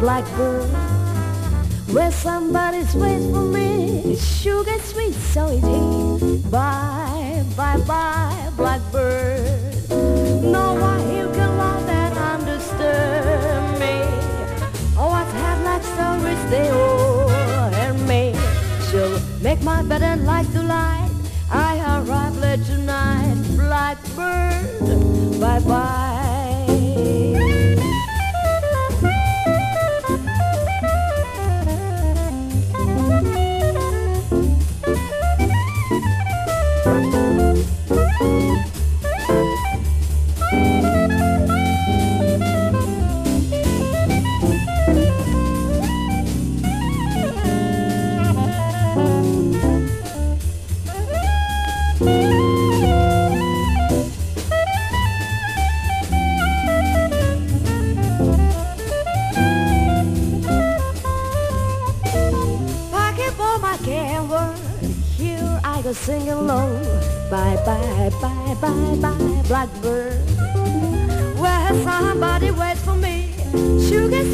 blackbird. Where somebody's waiting for me, sugar sweet, so is he. Bye, bye, bye, blackbird. No one here can love and understand me. Oh, I've had like stories they all and me. So make my bed and light the light. I arrive late tonight, blackbird. Bye, bye. Here I go singing low. Bye, bye, bye, bye, bye, blackbird. Where somebody waits for me. Sugar